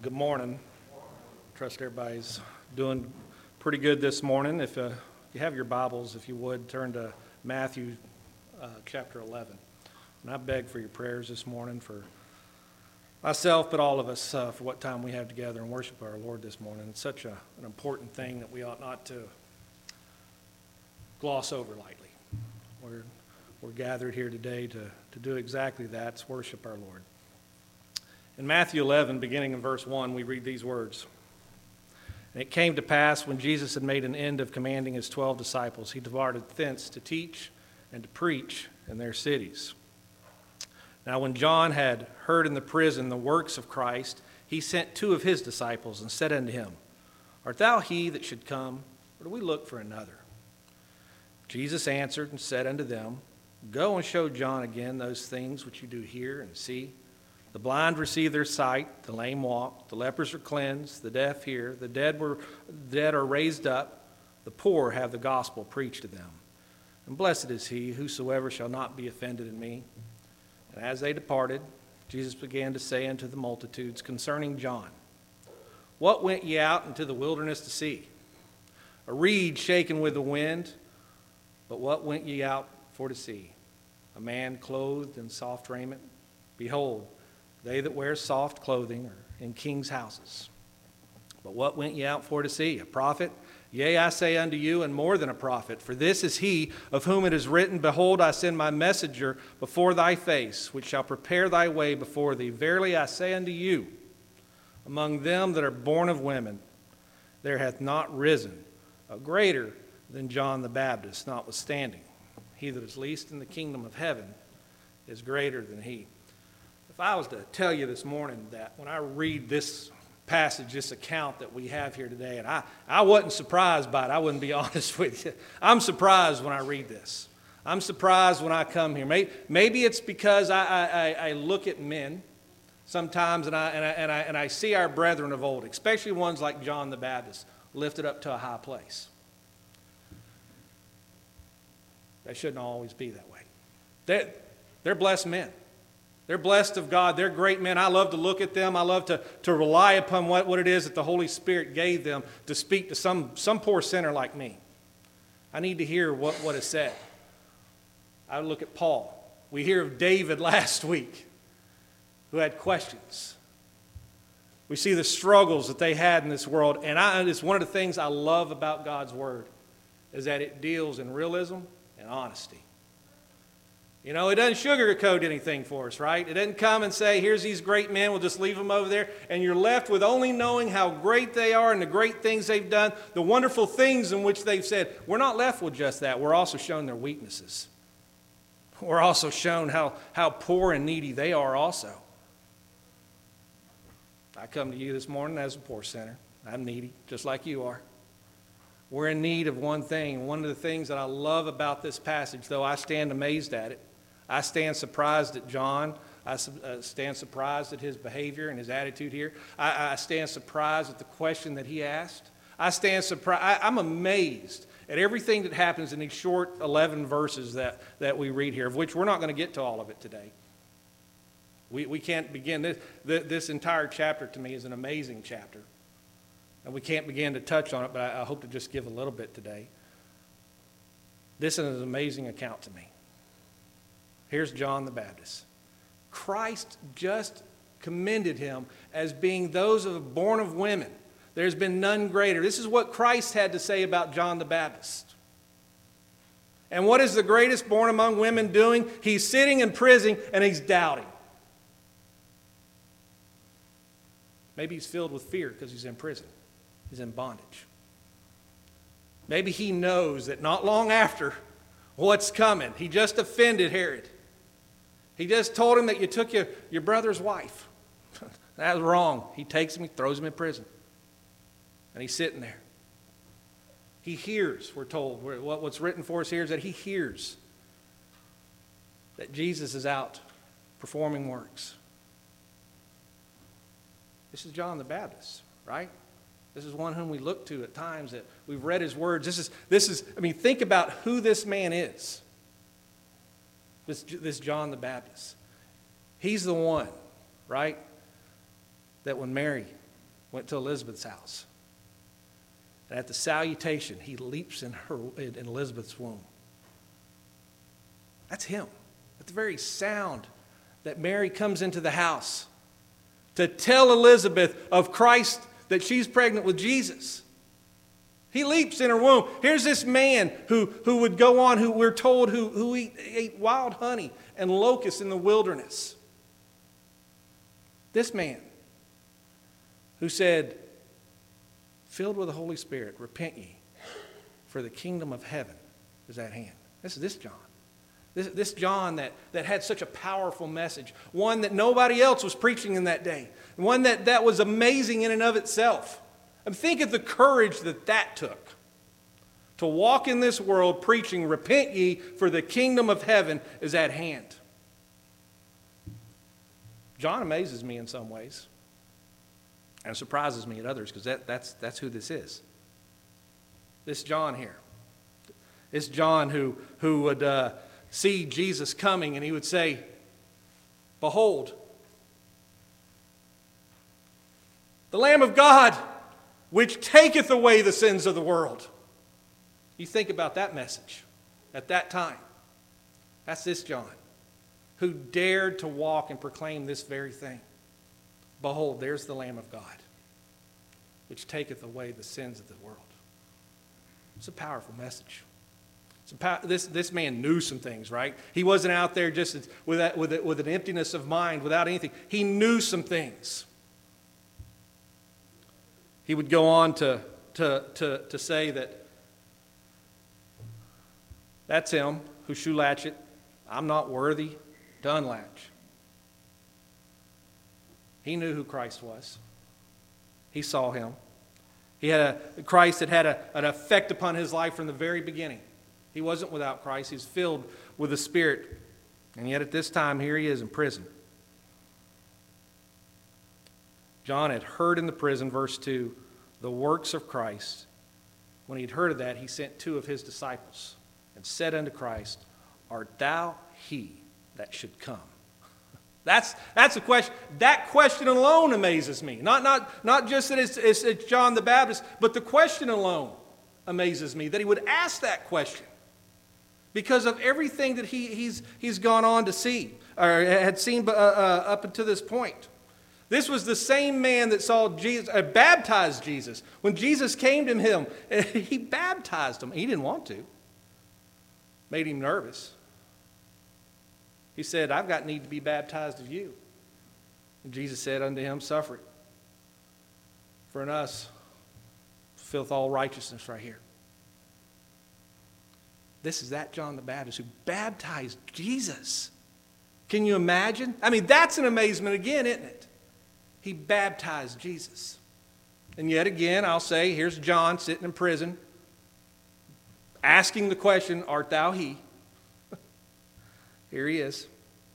Good morning. Trust everybody's doing pretty good this morning. If you have your Bibles, if you would, turn to Matthew chapter 11. And I beg for your prayers this morning for myself, but all of us, for what time we have together and worship our Lord this morning. It's such an important thing that we ought not to gloss over lightly. We're gathered here today to do exactly that, to worship our Lord. In Matthew 11, beginning in verse 1, we read these words. And it came to pass, when Jesus had made an end of commanding his 12 disciples, he departed thence to teach and to preach in their cities. Now when John had heard in the prison the works of Christ, he sent 2 of his disciples and said unto him, Art thou he that should come, or do we look for another? Jesus answered and said unto them, Go and show John again those things which you do hear and see. The blind receive their sight, the lame walk, the lepers are cleansed, the deaf hear, the dead are raised up, the poor have the gospel preached to them. And blessed is he whosoever shall not be offended in me. And as they departed, Jesus began to say unto the multitudes concerning John, What went ye out into the wilderness to see? A reed shaken with the wind? But what went ye out for to see? A man clothed in soft raiment? Behold, they that wear soft clothing are in kings' houses. But what went ye out for to see? A prophet? Yea, I say unto you, and more than a prophet. For this is he of whom it is written, Behold, I send my messenger before thy face, which shall prepare thy way before thee. Verily I say unto you, among them that are born of women, there hath not risen a greater than John the Baptist, notwithstanding. He that is least in the kingdom of heaven is greater than he. If I was to tell you this morning that when I read this passage, this account that we have here today, and I wasn't surprised by it, I wouldn't be honest with you. I'm surprised when I read this. I'm surprised when I come here. Maybe it's because I look at men sometimes and I see our brethren of old, especially ones like John the Baptist, lifted up to a high place. They shouldn't always be that way. They're blessed men. They're blessed of God. They're great men. I love to look at them. I love to rely upon what it is that the Holy Spirit gave them to speak to some poor sinner like me. I need to hear what is said. I look at Paul. We hear of David last week who had questions. We see the struggles that they had in this world. And it's one of the things I love about God's Word is that it deals in realism and honesty. You know, it doesn't sugarcoat anything for us, right? It doesn't come and say, here's these great men, we'll just leave them over there. And you're left with only knowing how great they are and the great things they've done, the wonderful things in which they've said. We're not left with just that. We're also shown their weaknesses. We're also shown how poor and needy they are also. I come to you this morning as a poor sinner. I'm needy, just like you are. We're in need of one thing. One of the things that I love about this passage, though I stand amazed at it, I stand surprised at John. I stand surprised at his behavior and his attitude here. I stand surprised at the question that he asked. I stand surprised. I'm amazed at everything that happens in these short 11 verses that we read here, of which we're not going to get to all of it today. We can't begin. This entire chapter to me is an amazing chapter. And we can't begin to touch on it, but I hope to just give a little bit today. This is an amazing account to me. Here's John the Baptist. Christ just commended him as being those of born of women. There's been none greater. This is what Christ had to say about John the Baptist. And what is the greatest born among women doing? He's sitting in prison and he's doubting. Maybe he's filled with fear because he's in prison. He's in bondage. Maybe he knows that not long after what's coming, he just offended Herod. He just told him that you took your brother's wife. That was wrong. He takes him, he throws him in prison. And he's sitting there. He hears, we're told. What's written for us here is that he hears that Jesus is out performing works. This is John the Baptist, right? This is one whom we look to at times that we've read his words. This is. Think about who this man is. This John the Baptist. He's the one, right, that when Mary went to Elizabeth's house. And at the salutation, he leaps in Elizabeth's womb. That's him. At the very sound that Mary comes into the house to tell Elizabeth of Christ, that she's pregnant with Jesus. He leaps in her womb. Here's this man who would go on, who we're told who ate wild honey and locusts in the wilderness. This man who said, filled with the Holy Spirit, repent ye, for the kingdom of heaven is at hand. This is this John. This John that had such a powerful message, one that nobody else was preaching in that day, one that was amazing in and of itself. And think of the courage that took to walk in this world preaching, repent ye, for the kingdom of heaven is at hand. John amazes me in some ways and surprises me at others, because that's who this is. This John here. This John who would see Jesus coming, and he would say, behold, the Lamb of God, which taketh away the sins of the world. You think about that message at that time. That's this John, who dared to walk and proclaim this very thing. Behold, there's the Lamb of God, which taketh away the sins of the world. It's a powerful message. This man knew some things, right? He wasn't out there just with an emptiness of mind, without anything. He knew some things. He would go on to say that that's him who shoe latchet. I'm not worthy to unlatch. He knew who Christ was. He saw him. He had Christ that had an effect upon his life from the very beginning. He wasn't without Christ. He's filled with the Spirit. And yet at this time, here he is in prison. John had heard in the prison, verse 2, the works of Christ. When he'd heard of that, he sent 2 of his disciples and said unto Christ, art thou he that should come? That's a question. That question alone amazes me. Not just that it's John the Baptist, but the question alone amazes me, that he would ask that question, because of everything that he's gone on to see, or had seen up until this point. This was the same man that saw Jesus, baptized Jesus. When Jesus came to him, he baptized him. He didn't want to. Made him nervous. He said, I've got need to be baptized of you. And Jesus said unto him, suffer it. For in us fulfilleth all righteousness right here. This is that John the Baptist who baptized Jesus. Can you imagine? I mean, that's an amazement again, isn't it? He baptized Jesus. And yet again, I'll say, here's John sitting in prison, asking the question, art thou he? Here he is.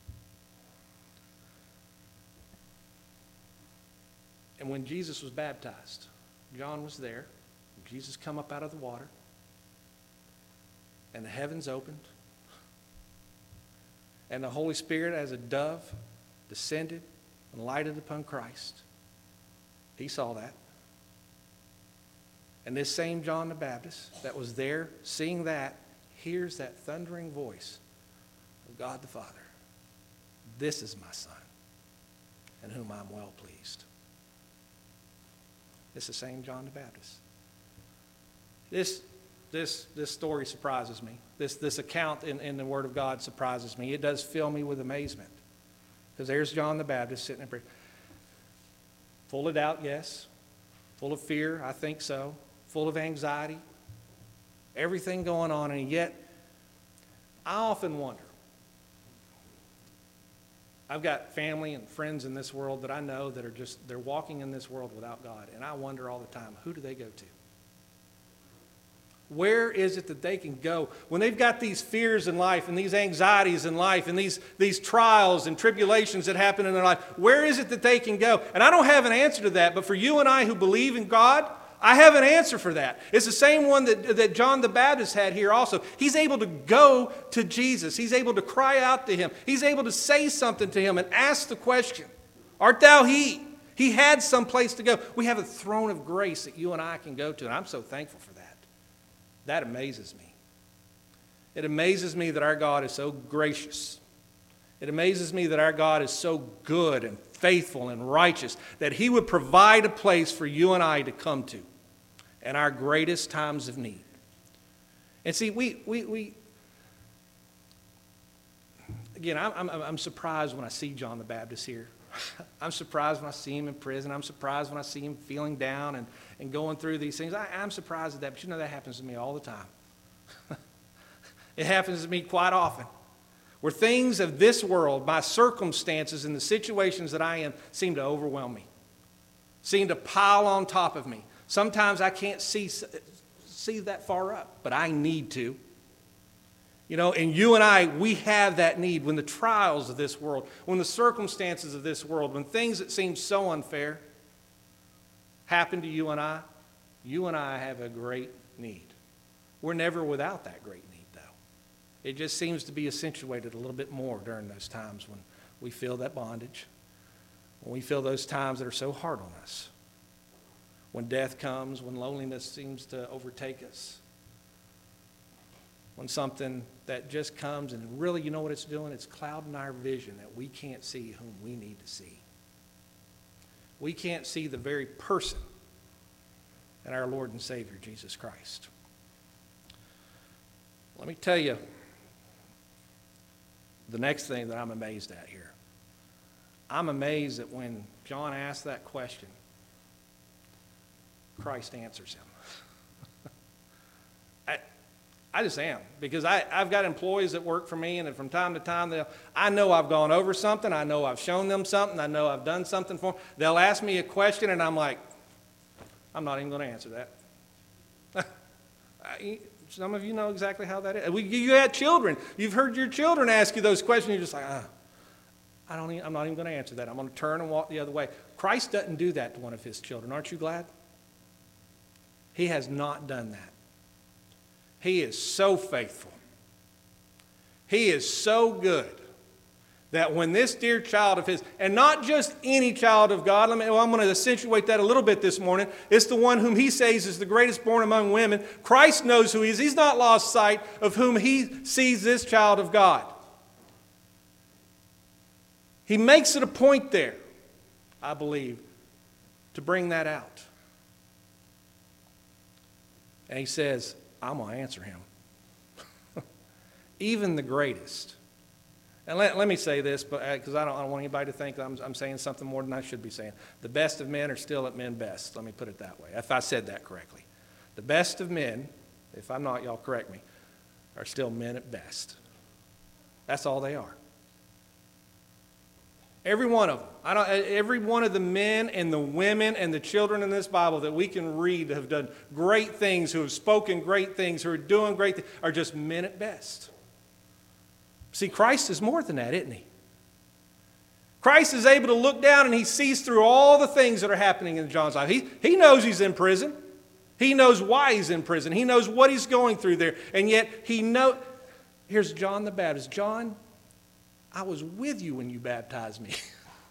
And when Jesus was baptized, John was there. Jesus come up out of the water. And the heavens opened. And the Holy Spirit, as a dove, descended and lighted upon Christ. He saw that. And this same John the Baptist that was there seeing that, hears that thundering voice of God the Father. This is my Son, in whom I am well pleased. It's the same John the Baptist. This story surprises me. This account in the Word of God surprises me. It does fill me with amazement. Because there's John the Baptist sitting there, full of doubt, yes. Full of fear, I think so. Full of anxiety. Everything going on, and yet I often wonder. I've got family and friends in this world that I know that they're walking in this world without God. And I wonder all the time, who do they go to? Where is it that they can go when they've got these fears in life and these anxieties in life and these trials and tribulations that happen in their life? Where is it that they can go? And I don't have an answer to that, but for you and I who believe in God, I have an answer for that. It's the same one that John the Baptist had here also. He's able to go to Jesus. He's able to cry out to him. He's able to say something to him and ask the question, art thou he? He had some place to go. We have a throne of grace that you and I can go to, and I'm so thankful for that. That amazes me. It amazes me that our God is so gracious. It amazes me that our God is so good and faithful and righteous that He would provide a place for you and I to come to in our greatest times of need. And see, again, I'm surprised when I see John the Baptist here. I'm surprised when I see him in prison. I'm surprised when I see him feeling down and going through these things. I'm surprised at that, but you know that happens to me all the time. It happens to me quite often. Where things of this world, my circumstances and the situations that I am, seem to overwhelm me, seem to pile on top of me. Sometimes I can't see that far up, but I need to. You know, and you and I, we have that need when the trials of this world, when the circumstances of this world, when things that seem so unfair happen to you and I have a great need. We're never without that great need, though. It just seems to be accentuated a little bit more during those times when we feel that bondage, when we feel those times that are so hard on us, when death comes, when loneliness seems to overtake us. When something that just comes and really, you know what it's doing? It's clouding our vision that we can't see whom we need to see. We can't see the very person in our Lord and Savior, Jesus Christ. Let me tell you the next thing that I'm amazed at here. I'm amazed that when John asked that question, Christ answers him. I just am, because I've got employees that work for me, and from time to time, I know I've gone over something, I know I've shown them something, I know I've done something for them. They'll ask me a question, and I'm like, I'm not even going to answer that. Some of you know exactly how that is. You had children. You've heard your children ask you those questions, you're just like, I'm not even going to answer that. I'm going to turn and walk the other way. Christ doesn't do that to one of his children. Aren't you glad? He has not done that. He is so faithful. He is so good that when this dear child of his, and not just any child of God, I'm going to accentuate that a little bit this morning. It's the one whom he says is the greatest born among women. Christ knows who he is. He's not lost sight of whom he sees this child of God. He makes it a point there, I believe, to bring that out. And he says, I'm going to answer him. Even the greatest. And let me say this, because I don't want anybody to think I'm saying something more than I should be saying. The best of men are still at men best. Let me put it that way, if I said that correctly. The best of men, if I'm not, y'all correct me, are still men at best. That's all they are. Every one of them. Every one of the men and the women and the children in this Bible that we can read have done great things, who have spoken great things, who are doing great things, are just men at best. See, Christ is more than that, isn't he? Christ is able to look down and he sees through all the things that are happening in John's life. He knows he's in prison. He knows why he's in prison. He knows what he's going through there. And yet here's John the Baptist. John, I was with you when you baptized me.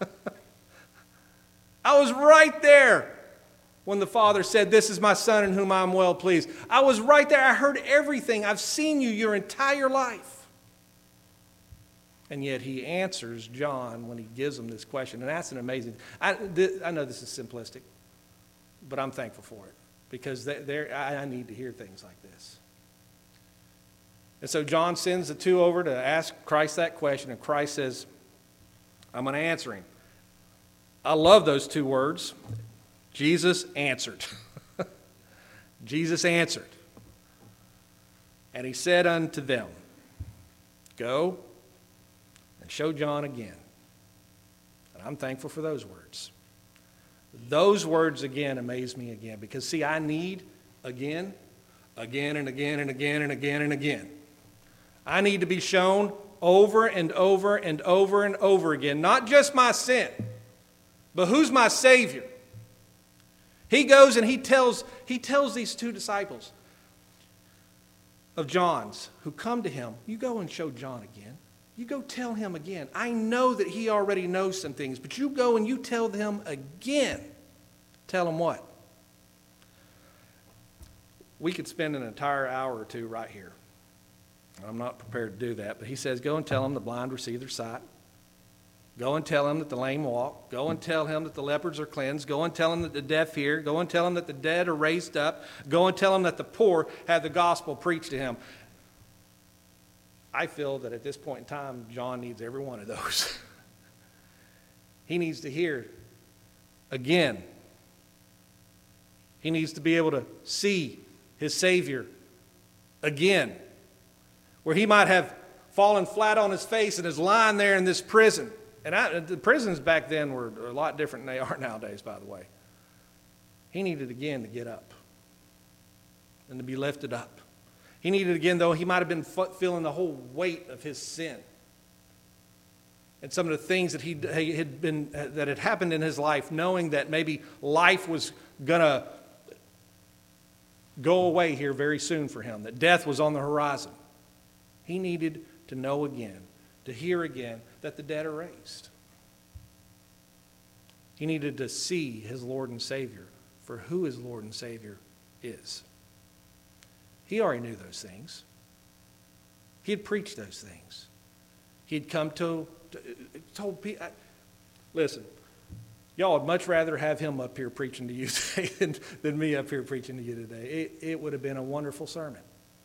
I was right there when the Father said, this is my Son in whom I'm well pleased. I was right there. I heard everything. I've seen you your entire life. And yet he answers John when he gives him this question. And that's an amazing, I know this is simplistic, but I'm thankful for it. Because I need to hear things like this. And so John sends the two over to ask Christ that question, and Christ says, I'm going to answer him. I love those two words. Jesus answered. Jesus answered. And he said unto them, go and show John again. And I'm thankful for those words. Those words again amaze me again, because see, I need again and again and again and again and again. I need to be shown over and over and over and over again, not just my sin, but who's my Savior. He goes and he tells these two disciples of John's who come to him, you go and show John again. You go tell him again. I know that he already knows some things, but you go and you tell them again. Tell him what? We could spend an entire hour or two right here. I'm not prepared to do that, but he says, go and tell him the blind receive their sight. Go and tell him that the lame walk. Go and tell him that the lepers are cleansed. Go and tell him that the deaf hear. Go and tell him that the dead are raised up. Go and tell him that the poor have the gospel preached to him. I feel that at this point in time, John needs every one of those. He needs to hear again. He needs to be able to see his Savior again. Where he might have fallen flat on his face and is lying there in this prison. And the prisons back then were a lot different than they are nowadays, by the way. He needed again to get up and to be lifted up. He needed again, though, he might have been feeling the whole weight of his sin. And some of the things that that had happened in his life, knowing that maybe life was going to go away here very soon for him, that death was on the horizon. He needed to know again, to hear again, that the dead are raised. He needed to see his Lord and Savior for who his Lord and Savior is. He already knew those things. He had preached those things. He had come told people, listen, y'all would much rather have him up here preaching to you today than me up here preaching to you today. It would have been a wonderful sermon.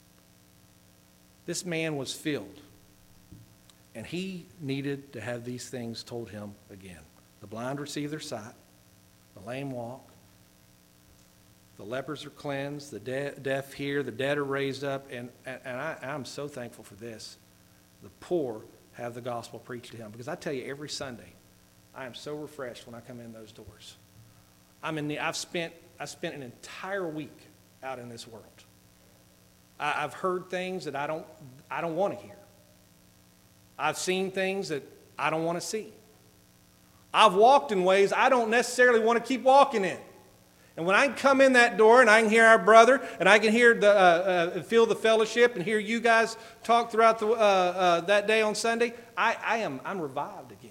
This man was filled, and he needed to have these things told him again. The blind receive their sight, the lame walk, the lepers are cleansed, the deaf hear, the dead are raised up, and I'm so thankful for this. The poor have the gospel preached to him. Because I tell you, every Sunday, I am so refreshed when I come in those doors. I spent an entire week out in this world. I've heard things that I don't want to hear. I've seen things that I don't want to see. I've walked in ways I don't necessarily want to keep walking in. And when I can come in that door and I can hear our brother and I can hear feel the fellowship and hear you guys talk throughout that day on Sunday, I'm revived again.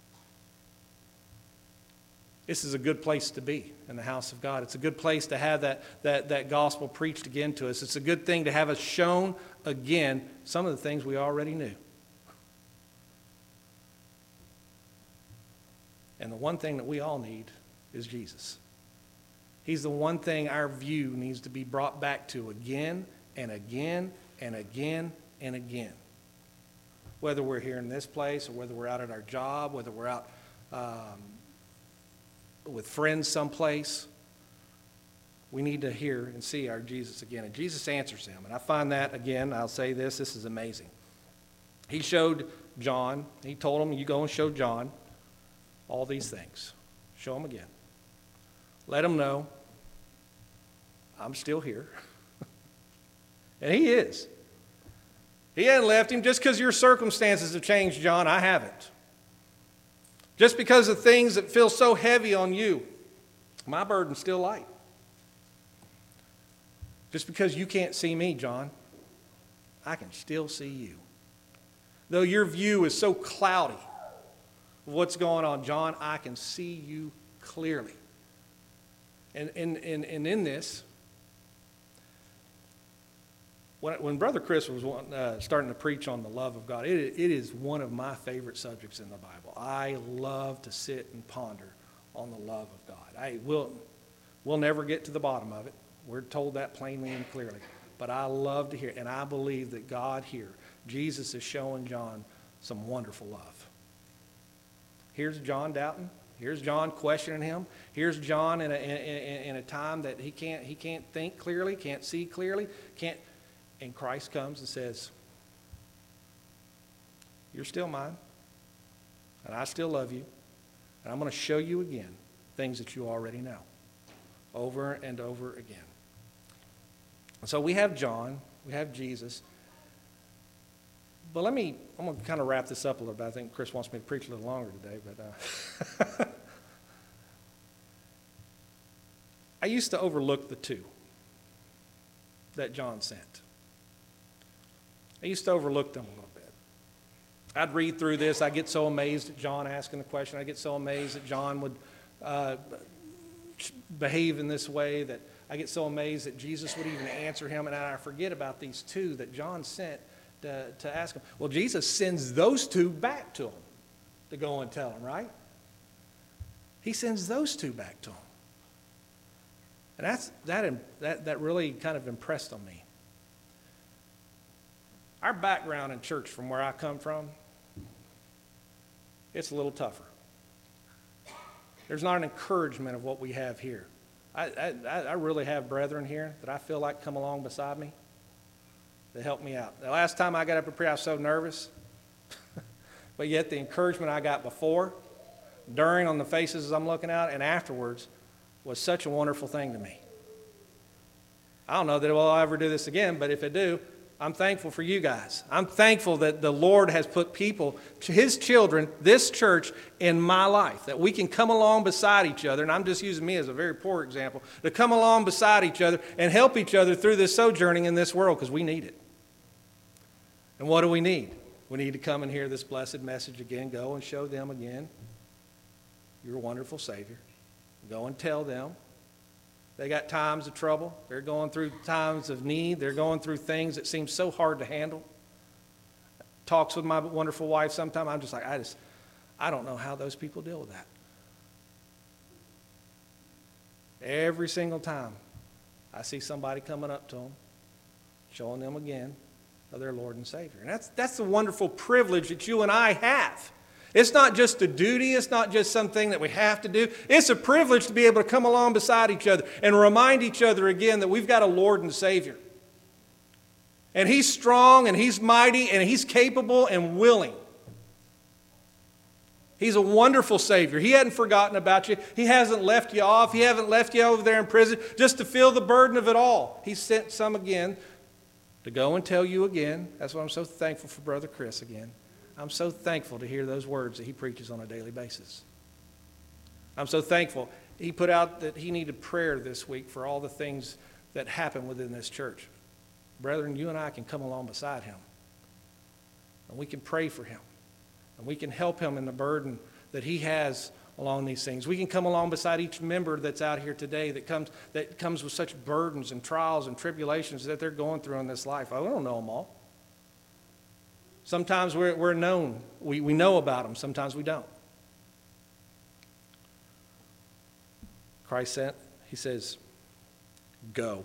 This is a good place to be in the house of God. It's a good place to have that gospel preached again to us. It's a good thing to have us shown again some of the things we already knew. And the one thing that we all need is Jesus. He's the one thing our view needs to be brought back to again and again and again and again. Whether we're here in this place or whether we're out at our job, whether we're out with friends someplace, we need to hear and see our Jesus again. And Jesus answers him. And I find that, again, I'll say this is amazing. He showed John, he told him, you go and show John all these things. Show him again. Let him know I'm still here. And he is. He hadn't left him. Just because your circumstances have changed, John, I haven't. Just because of things that feel so heavy on you, my burden's still light. Just because you can't see me, John, I can still see you. Though your view is so cloudy of what's going on, John, I can see you clearly. And in this, when Brother Chris was starting to preach on the love of God, it is one of my favorite subjects in the Bible. I love to sit and ponder on the love of God. We'll never get to the bottom of it. We're told that plainly and clearly. But I love to hear it, and I believe that God here, Jesus is showing John some wonderful love. Here's John doubting. Here's John questioning him. Here's John in a time that he can't think clearly, can't see clearly, and Christ comes and says, "You're still mine, and I still love you, and I'm going to show you again things that you already know, over and over again." And so we have John, we have Jesus. But I'm going to kind of wrap this up a little bit. I think Chris wants me to preach a little longer today. But I used to overlook the two that John sent. I used to overlook them a little bit. I'd read through this. I get so amazed at John asking the question. I get so amazed that John would behave in this way, that I get so amazed that Jesus would even answer him. And I forget about these two that John sent to ask him. Well, Jesus sends those two back to him to go and tell him, right? He sends those two back to him. And that really kind of impressed on me. Our background in church from where I come from, it's a little tougher. There's not an encouragement of what we have here. I really have brethren here that I feel like come along beside me to help me out. The last time I got up and prayed, I was so nervous. But yet the encouragement I got before, during, on the faces as I'm looking out, and afterwards was such a wonderful thing to me. I don't know that I'll ever do this again, but if I do, I'm thankful for you guys. I'm thankful that the Lord has put people, His children, this church, in my life, that we can come along beside each other, and I'm just using me as a very poor example, to come along beside each other and help each other through this sojourning in this world, because we need it. And what do we need? We need to come and hear this blessed message again, go and show them again your wonderful Savior. Go and tell them. They got times of trouble. They're going through times of need. They're going through things that seem so hard to handle. Talks with my wonderful wife sometimes. I'm just like, I don't know how those people deal with that. Every single time I see somebody coming up to them, showing them again of their Lord and Savior. And that's the wonderful privilege that you and I have. It's not just a duty. It's not just something that we have to do. It's a privilege to be able to come along beside each other and remind each other again that we've got a Lord and Savior. And He's strong and He's mighty and He's capable and willing. He's a wonderful Savior. He hadn't forgotten about you. He hasn't left you off. He hasn't left you over there in prison just to feel the burden of it all. He sent some again to go and tell you again. That's why I'm so thankful for Brother Chris again. I'm so thankful to hear those words that he preaches on a daily basis. I'm so thankful. He put out that he needed prayer this week for all the things that happen within this church. Brethren, you and I can come along beside him. And we can pray for him. And we can help him in the burden that he has along these things. We can come along beside each member that's out here today that comes with such burdens and trials and tribulations that they're going through in this life. I don't know them all. Sometimes we're known. We know about them. Sometimes we don't. Christ sent, He says, go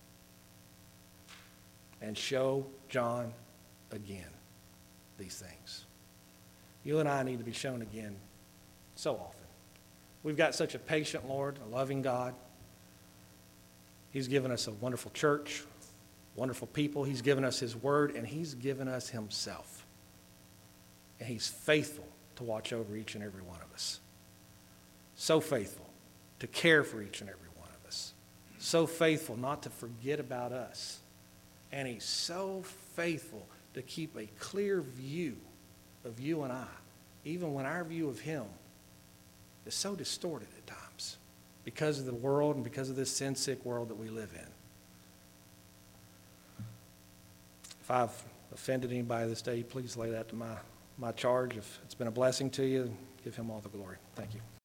and show John again these things. You and I need to be shown again so often. We've got such a patient Lord, a loving God. He's given us a wonderful church, wonderful people. He's given us His word, and He's given us Himself. And He's faithful to watch over each and every one of us. So faithful to care for each and every one of us. So faithful not to forget about us. And He's so faithful to keep a clear view of you and I, even when our view of Him is so distorted at times because of the world and because of this sin-sick world that we live in. If I've offended anybody this day, please lay that to my charge. If it's been a blessing to you, give Him all the glory. Thank you.